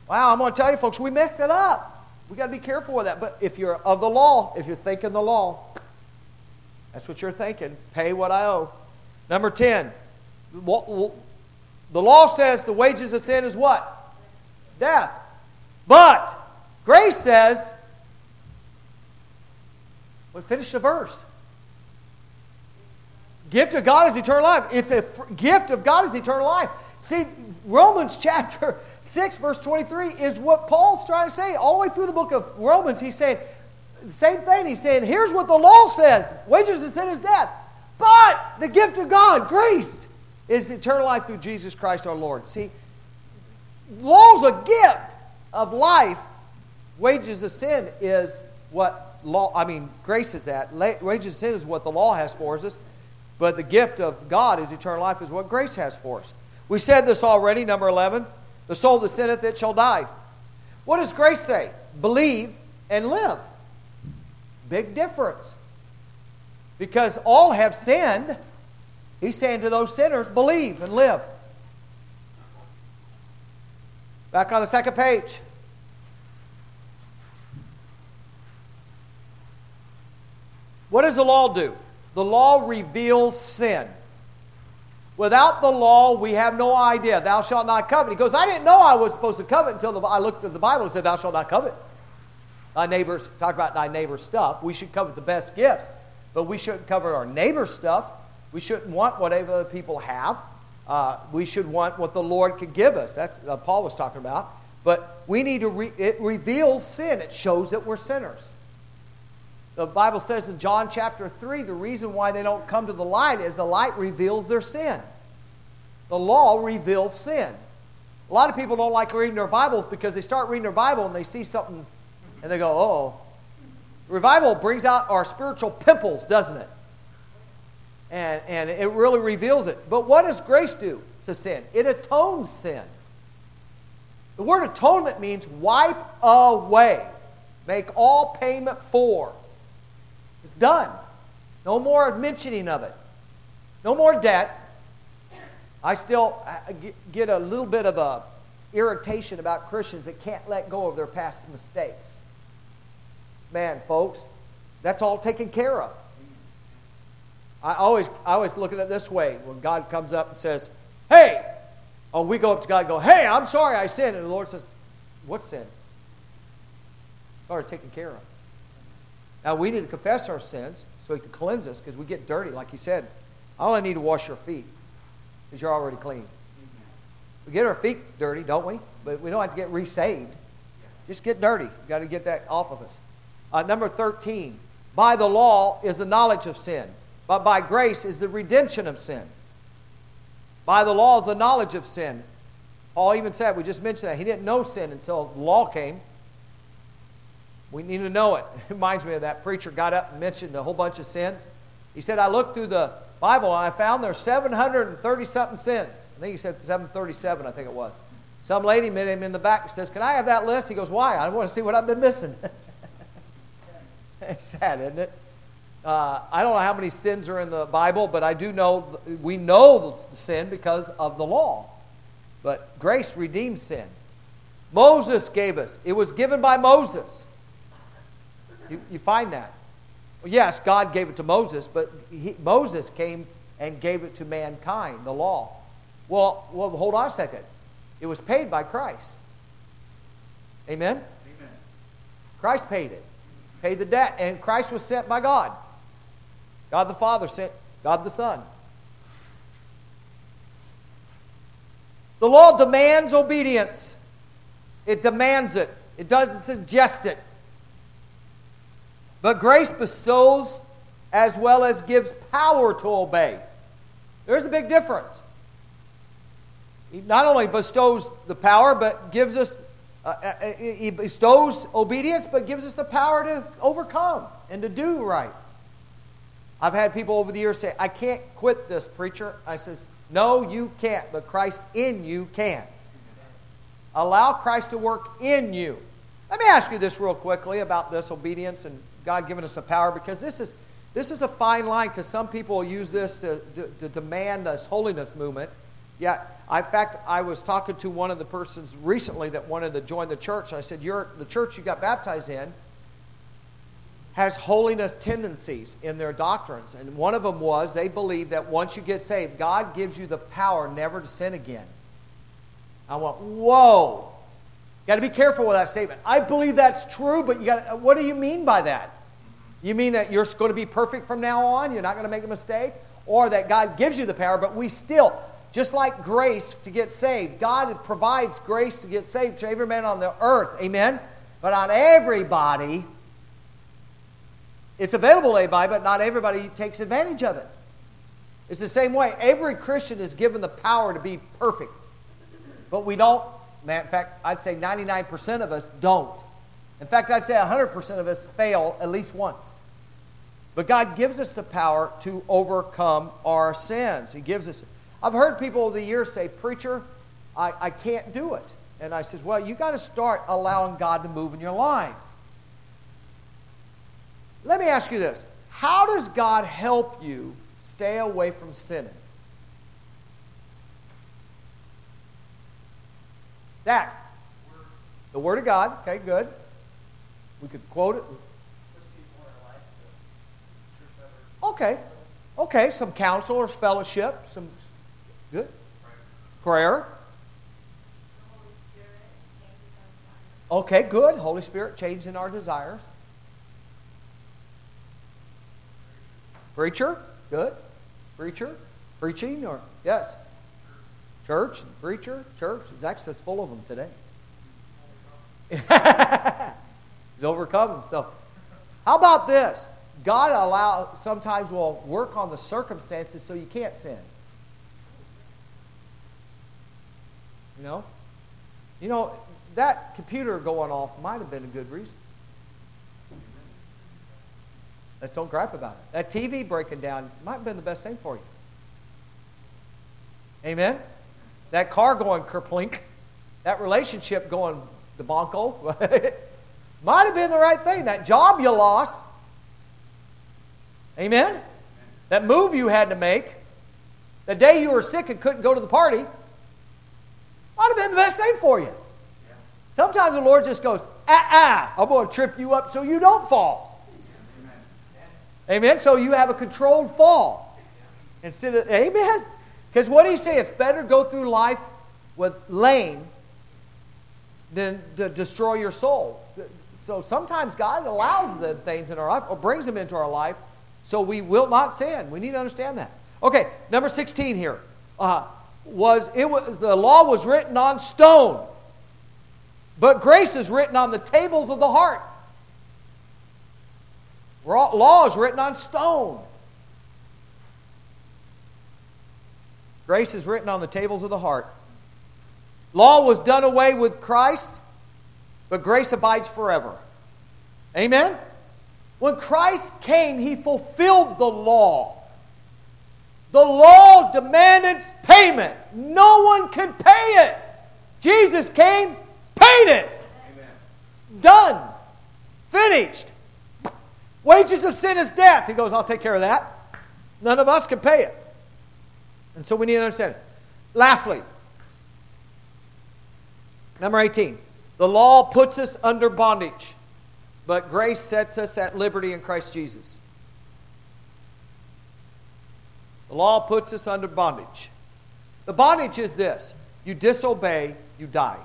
Wow, I'm going to tell you, folks, we messed it up. We got to be careful with that. But if you're of the law, if you're thinking the law, that's what you're thinking. Pay what I owe. Number 10. The law says the wages of sin is what? Death. But grace says, finish the verse. Gift of God is eternal life. It's a gift of God is eternal life. See, Romans chapter 6, verse 23 is what Paul's trying to say. All the way through the book of Romans, he's saying the same thing. He's saying, here's what the law says. Wages of sin is death. But the gift of God, grace, is eternal life through Jesus Christ our Lord. See, law's a gift of life. Wages of sin is what grace is that. Wages of sin is what the law has for us. But the gift of God is eternal life is what grace has for us. We said this already, number 11. The soul that sinneth, it shall die. What does grace say? Believe and live. Big difference. Because all have sinned. He's saying to those sinners, believe and live. Back on the second page. What does the law do? The law reveals sin. Without the law, we have no idea. Thou shalt not covet. He goes, I didn't know I was supposed to covet until I looked at the Bible and said, thou shalt not covet. Thy neighbor's, talk about thy neighbor's stuff. We should covet the best gifts. But we shouldn't covet our neighbor's stuff. We shouldn't want whatever other people have. We should want what the Lord could give us. That's what Paul was talking about. But we need to, it reveals sin. It shows that we're sinners. The Bible says in John chapter 3, the reason why they don't come to the light is the light reveals their sin. The law reveals sin. A lot of people don't like reading their Bibles because they start reading their Bible and they see something and they go, oh. Revival brings out our spiritual pimples, doesn't it? And it really reveals it. But what does grace do to sin? It atones sin. The word atonement means wipe away. Make all payment for. It's done. No more mentioning of it. No more debt. I still get a little bit of a irritation about Christians that can't let go of their past mistakes. Man, folks, that's all taken care of. I always look at it this way. When God comes up and says, hey, we go up to God and go, hey, I'm sorry I sinned. And the Lord says, what sin? It's already taken care of. Now, we need to confess our sins so He can cleanse us because we get dirty. Like He said, I only need to wash your feet because you're already clean. We get our feet dirty, don't we? But we don't have to get resaved. Just get dirty. You've got to get that off of us. Number 13, by the law is the knowledge of sin, but by grace is the redemption of sin. By the law is the knowledge of sin. Paul even said, we just mentioned that, he didn't know sin until the law came. We need to know it. It reminds me of that preacher got up and mentioned a whole bunch of sins. He said, I looked through the Bible and I found there's 730-something sins. I think he said 737, I think it was. Some lady met him in the back and says, can I have that list? He goes, why? I want to see what I've been missing. It's sad, isn't it? I don't know how many sins are in the Bible, but I do know, we know the sin because of the law. But grace redeems sin. Moses gave us. It was given by Moses. You find that. Well, yes, God gave it to Moses, but Moses came and gave it to mankind, the law. Well, hold on a second. It was paid by Christ. Amen? Amen. Christ paid it. Paid the debt. And Christ was sent by God. God the Father sent God the Son. The law demands obedience. It demands it. It doesn't suggest it. But grace bestows as well as gives power to obey. There's a big difference. He not only bestows the power, but gives us, He bestows obedience, but gives us the power to overcome and to do right. I've had people over the years say, I can't quit this, preacher. I says, no, you can't, but Christ in you can. Allow Christ to work in you. Let me ask you this real quickly about this obedience and God giving us the power, because this is a fine line, because some people use this to demand this holiness movement. Yeah. In fact, I was talking to one of the persons recently that wanted to join the church. And I said, the church you got baptized in has holiness tendencies in their doctrines. And one of them was they believe that once you get saved, God gives you the power never to sin again. I went, whoa. Got to be careful with that statement. I believe that's true, but what do you mean by that? You mean that you're going to be perfect from now on? You're not going to make a mistake? Or that God gives you the power, but we still, just like grace to get saved, God provides grace to get saved to every man on the earth. Amen? But on everybody, it's available to everybody, but not everybody takes advantage of it. It's the same way. Every Christian is given the power to be perfect. But we don't. In fact, I'd say 99% of us don't. In fact, I'd say 100% of us fail at least once. But God gives us the power to overcome our sins. He gives us. I've heard people over the years say, "Preacher, I can't do it." And I said, well, you got to start allowing God to move in your life. Let me ask you this. How does God help you stay away from sinning? That. The Word of God. Okay, good. We could quote it. Okay. Okay, some counselors, fellowship, some good. Prayer. Okay, good. Holy Spirit changing our desires. Preacher, good. Preacher, preaching, or yes. Church, preacher, church. Zach's just full of them today. He's overcome them. So, how about this? God sometimes will work on the circumstances so you can't sin. You know, that computer going off might have been a good reason. Let's don't gripe about it. That TV breaking down might have been the best thing for you. Amen? That car going kerplink, that relationship going the bonko, might have been the right thing. That job you lost, amen? That move you had to make, the day you were sick and couldn't go to the party, might have been the best thing for you. Sometimes the Lord just goes, I'm going to trip you up so you don't fall. Amen? So you have a controlled fall. Instead of, amen? Because what he says, it's better to go through life with lame than to destroy your soul. So sometimes God allows the things in our life or brings them into our life so we will not sin. We need to understand that. Okay, number 16 here. The law was written on stone, but grace is written on the tables of the heart. Law is written on stone. Grace is written on the tables of the heart. Law was done away with Christ, but grace abides forever. Amen? When Christ came, He fulfilled the law. The law demanded payment. No one can pay it. Jesus came, paid it. Amen. Done. Finished. Wages of sin is death. He goes, I'll take care of that. None of us can pay it. And so we need to understand it. Lastly, number 18. The law puts us under bondage, but grace sets us at liberty in Christ Jesus. The law puts us under bondage. The bondage is this. You disobey, you die.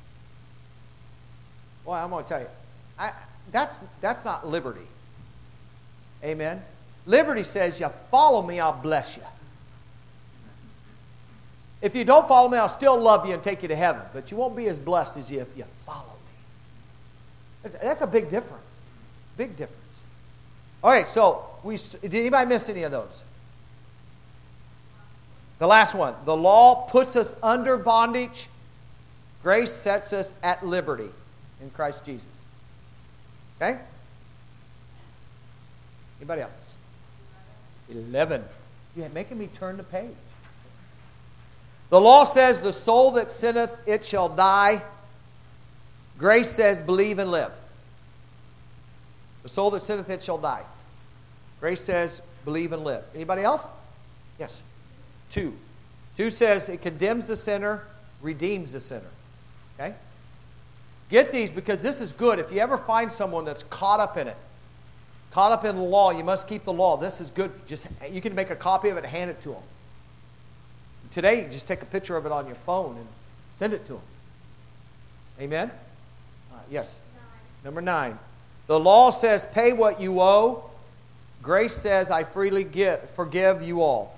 Well, I'm going to tell you. That's not liberty. Amen? Liberty says, you follow me, I'll bless you. If you don't follow me, I'll still love you and take you to heaven. But you won't be as blessed as if you follow me. That's a big difference. Big difference. All right, so did anybody miss any of those? The last one. The law puts us under bondage. Grace sets us at liberty in Christ Jesus. Okay? Anybody else? 11. You're making me turn the page. The law says, the soul that sinneth, it shall die. Grace says, believe and live. The soul that sinneth, it shall die. Grace says, believe and live. Anybody else? Yes. 2. 2 says it condemns the sinner, redeems the sinner. Okay? Get these because this is good. If you ever find someone that's caught up in it, caught up in the law, you must keep the law. This is good. You can make a copy of it and hand it to them. Today, you just take a picture of it on your phone and send it to them. Amen? Yes. 9. Number 9. The law says, pay what you owe. Grace says, I freely forgive you all.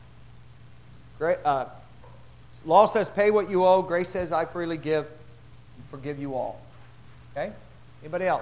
Law says, pay what you owe. Grace says, I freely forgive you all. Okay? Anybody else?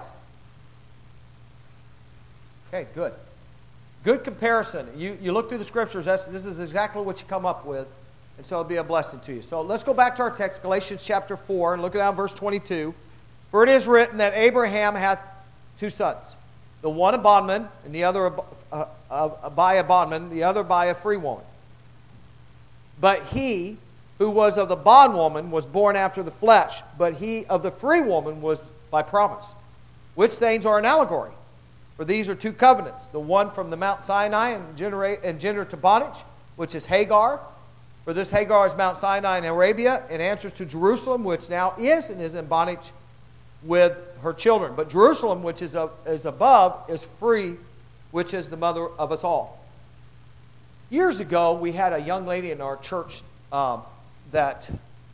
Okay, good. Good comparison. You look through the Scriptures, this is exactly what you come up with, and so it'll be a blessing to you. So let's go back to our text, Galatians chapter 4, and look at down verse 22. For it is written that Abraham hath 2 sons, the one a bondman, and the other by a bondman, the other by a free woman. But he who was of the bondwoman was born after the flesh, but he of the free woman was by promise. Which things are an allegory? For these are 2 covenants, the one from the Mount Sinai engendered to bondage, which is Hagar. For this Hagar is Mount Sinai in Arabia, and answers to Jerusalem, which now is and is in bondage with her children. But Jerusalem, which is above, is free, which is the mother of us all. Years ago, we had a young lady in our church that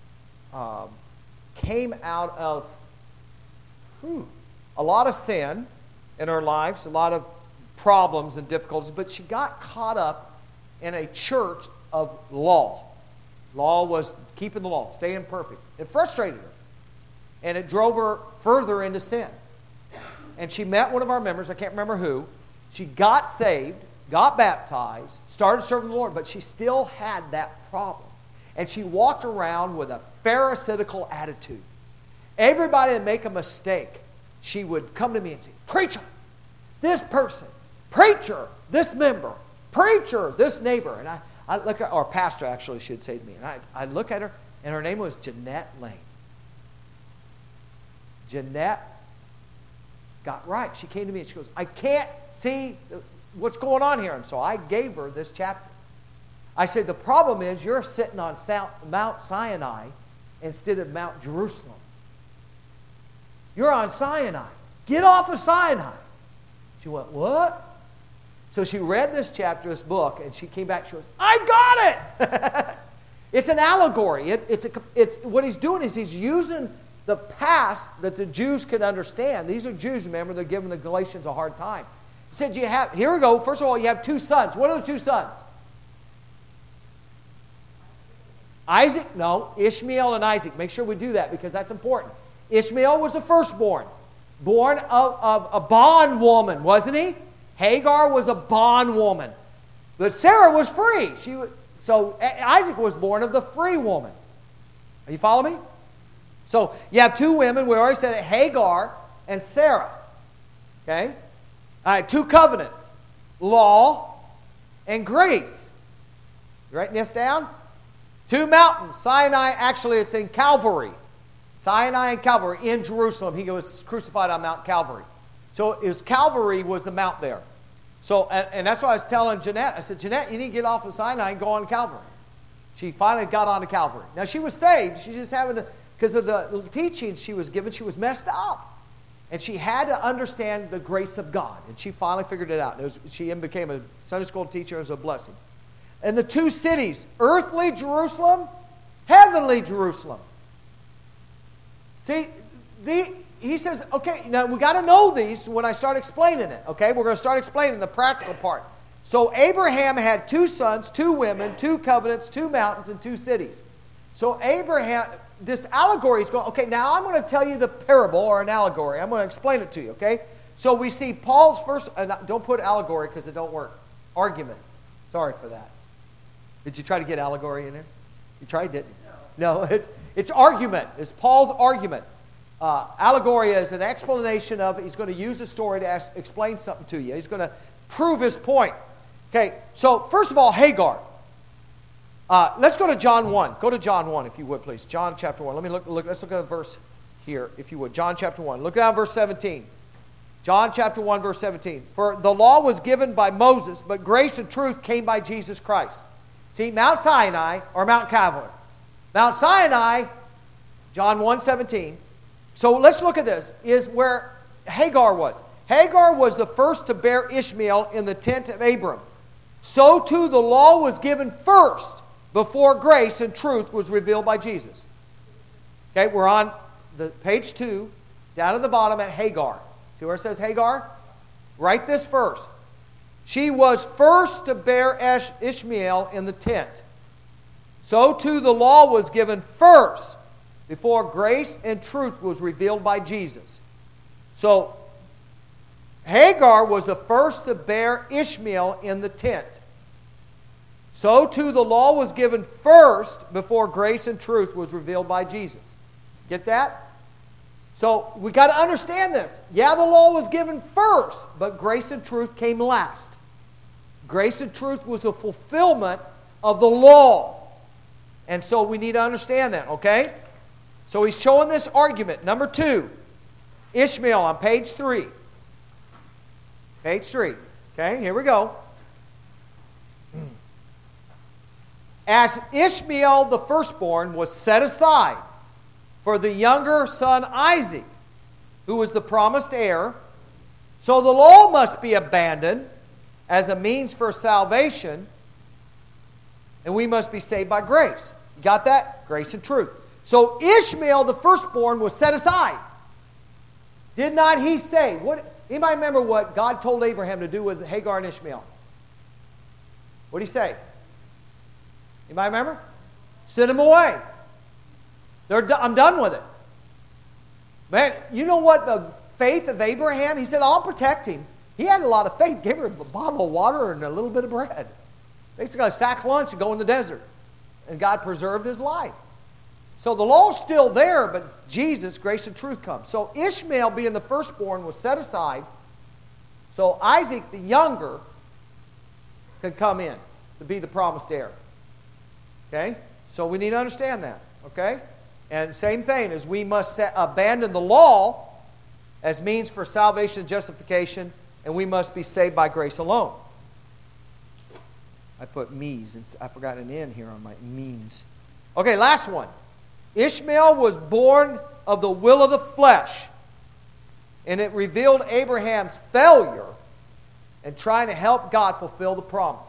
came out of a lot of sin in her lives, a lot of problems and difficulties, but she got caught up in a church of law. Law was keeping the law, staying perfect. It frustrated her, and it drove her further into sin. And she met one of our members, I can't remember who. She got saved, got baptized, started serving the Lord, but she still had that problem. And she walked around with a pharisaical attitude. Everybody that make a mistake, she would come to me and say, preacher, this person, preacher, this member, preacher, this neighbor. And I look at, or pastor actually should say to me, and I look at her, and her name was Jeanette Lane. Jeanette got right. She came to me and she goes, I can't see what's going on here. And so I gave her this chapter. I said, the problem is you're sitting on Mount Sinai instead of Mount Jerusalem. You're on Sinai. Get off of Sinai. She went, what? So she read this chapter, this book, and she came back. She goes, I got it! It's an allegory. It's what he's doing is he's using the past that the Jews could understand. These are Jews, remember, they're giving the Galatians a hard time. He said, here we go. First of all, you have 2 sons. What are the 2 sons? Isaac? No, Ishmael and Isaac. Make sure we do that because that's important. Ishmael was the firstborn, born of a bondwoman, wasn't he? Hagar was a bondwoman. But Sarah was free. So Isaac was born of the free woman. Are you following me? So you have 2 women. We already said it, Hagar and Sarah. Okay? All right, 2 covenants. Law and grace. You writing this down? 2 mountains. Sinai, actually it's in Calvary. Sinai and Calvary in Jerusalem. He was crucified on Mount Calvary. So Calvary was the mount there. So, and that's why I was telling Jeanette. I said, Jeanette, you need to get off of Sinai and go on Calvary. She finally got on to Calvary. Now she was saved. She just having to, because of the teachings she was given, she was messed up. And she had to understand the grace of God. And she finally figured it out. She became a Sunday school teacher. It was a blessing. And the 2 cities, earthly Jerusalem, heavenly Jerusalem. See, he says, okay, now we got to know these when I start explaining it, okay? We're going to start explaining the practical part. So Abraham had 2 sons, 2 women, 2 covenants, 2 mountains, and 2 cities. So Abraham, this allegory is going, okay, now I'm going to tell you the parable or an allegory. I'm going to explain it to you, okay? So we see Paul's first, don't put allegory because it don't work. Argument. Sorry for that. Did you try to get allegory in there? You tried, didn't you? No, it's argument. It's Paul's argument. Allegory is an explanation of, he's going to use a story to explain something to you. He's going to prove his point. Okay, so first of all, Hagar. Let's go to John 1. Go to John 1, if you would, please. John chapter 1. Let's look at a verse here, if you would. John chapter 1. Look down verse 17. John chapter 1, verse 17. For the law was given by Moses, but grace and truth came by Jesus Christ. See, Mount Sinai or Mount Calvary. Mount Sinai, John 1:17. So let's look at this, is where Hagar was. Hagar was the first to bear Ishmael in the tent of Abram. So too the law was given first before grace and truth was revealed by Jesus. Okay, we're on the page 2, down at the bottom at Hagar. See where it says Hagar? Write this first. She was first to bear Ishmael in the tent. So too the law was given first before grace and truth was revealed by Jesus. So Hagar was the first to bear Ishmael in the tent. So too the law was given first before grace and truth was revealed by Jesus. Get that? So we got to understand this. Yeah, the law was given first, but grace and truth came last. Grace and truth was the fulfillment of the law. And so we need to understand that, okay? So he's showing this argument. Number 2, Ishmael on page 3. Page 3. Okay, here we go. As Ishmael the firstborn was set aside for the younger son Isaac, who was the promised heir, so the law must be abandoned as a means for salvation, and we must be saved by grace. You got that? Grace and truth. So Ishmael the firstborn was set aside. Did not he say? Anybody remember what God told Abraham to do with Hagar and Ishmael? What did he say? Anybody remember? Send them away. I'm done with it. Man, you know what the faith of Abraham? He said, I'll protect him. He had a lot of faith. Gave her a bottle of water and a little bit of bread. Basically a sack lunch and go in the desert. And God preserved his life. So the law's still there, but Jesus, grace and truth comes. So Ishmael, being the firstborn, was set aside. So Isaac, the younger, could come in to be the promised heir. Okay? So we need to understand that. Okay? And same thing, as we must abandon the law as means for salvation and justification, and we must be saved by grace alone. I put me's, and I forgot an N here on my means. Okay, last one. Ishmael was born of the will of the flesh, and it revealed Abraham's failure in trying to help God fulfill the promise.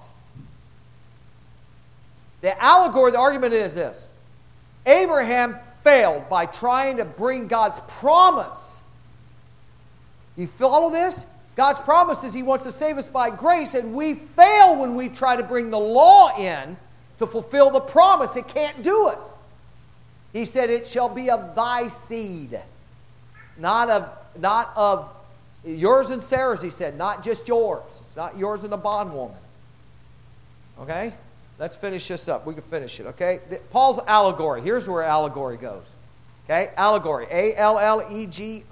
The allegory, the argument is this. Abraham failed by trying to bring God's promise. You follow this? God's promise is He wants to save us by grace, and we fail when we try to bring the law in to fulfill the promise. It can't do it. He said, it shall be of thy seed. Not of yours and Sarah's, he said. Not just yours. It's not yours and the bondwoman. Okay? Let's finish this up. We can finish it, okay? Paul's allegory. Here's where allegory goes. Okay? Allegory. Allegory.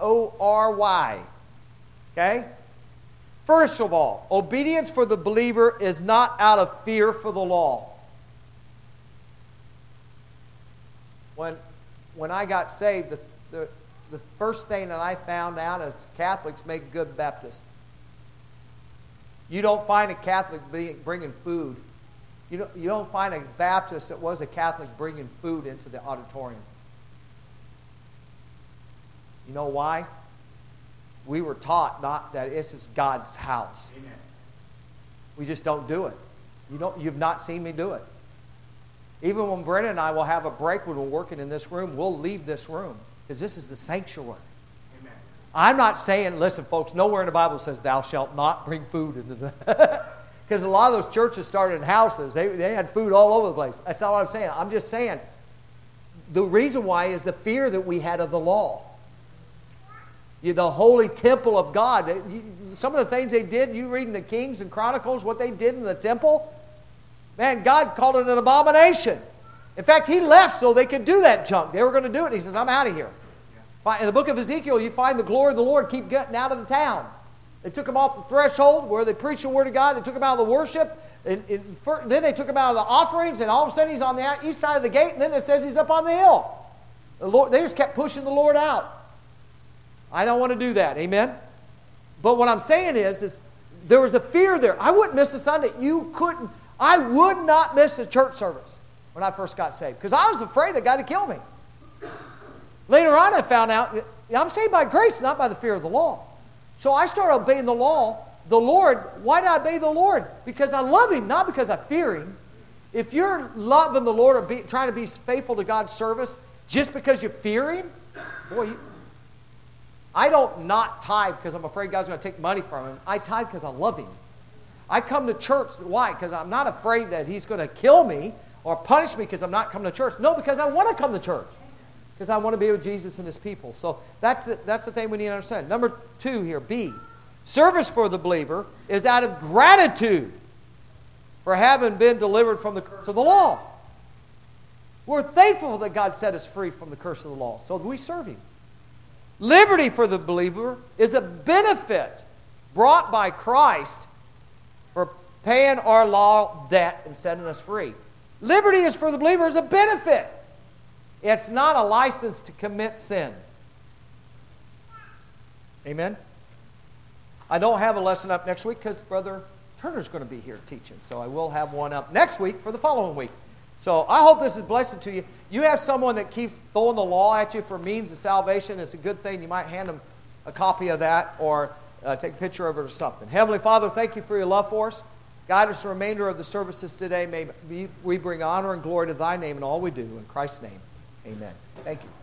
Okay? First of all, obedience for the believer is not out of fear for the law. When I got saved, the first thing that I found out is Catholics make good Baptists. You don't find a Catholic bringing food. You don't find a Baptist that was a Catholic bringing food into the auditorium. You know why? We were taught not that this is God's house. Amen. We just don't do it. You've not seen me do it. Even when Brennan and I will have a break when we're working in this room, we'll leave this room because this is the sanctuary. Amen. I'm not saying, listen, folks, nowhere in the Bible says thou shalt not bring food into the... Because a lot of those churches started in houses. They had food all over the place. That's not what I'm saying. I'm just saying the reason why is the fear that we had of the law. The holy temple of God. Some of the things they did, you read in the Kings and Chronicles, what they did in the temple, man, God called it an abomination. In fact, He left so they could do that junk. They were going to do it. He says, I'm out of here. In the book of Ezekiel, you find the glory of the Lord keep getting out of the town. They took him off the threshold where they preached the Word of God. They took him out of the worship. Then they took him out of the offerings, and all of a sudden he's on the east side of the gate, and then it says he's up on the hill. They just kept pushing the Lord out. I don't want to do that. Amen? But what I'm saying is there was a fear there. I wouldn't miss a Sunday. I would not miss a church service when I first got saved because I was afraid that God would kill me. Later on, I found out I'm saved by grace, not by the fear of the law. So I started obeying the law. The Lord, why do I obey the Lord? Because I love Him, not because I fear Him. If you're loving the Lord or trying to be faithful to God's service just because you fear Him, boy, I don't not tithe because I'm afraid God's going to take money from Him. I tithe because I love Him. I come to church, why? Because I'm not afraid that He's going to kill me or punish me because I'm not coming to church. No, because I want to come to church. Because I want to be with Jesus and His people. So that's the thing we need to understand. Number 2 here, B. Service for the believer is out of gratitude for having been delivered from the curse of the law. We're thankful that God set us free from the curse of the law. So we serve Him. Liberty for the believer is a benefit brought by Christ for paying our law debt and setting us free. Liberty is for the believer is a benefit. It's not a license to commit sin. Amen? I don't have a lesson up next week because Brother Turner's going to be here teaching. So I will have one up next week for the following week. So I hope this is a blessing to you. You have someone that keeps throwing the law at you for means of salvation. It's a good thing. You might hand them a copy of that or take a picture of it or something. Heavenly Father, thank you for your love for us. Guide us the remainder of the services today. May we bring honor and glory to Thy name in all we do. In Christ's name, amen. Thank you.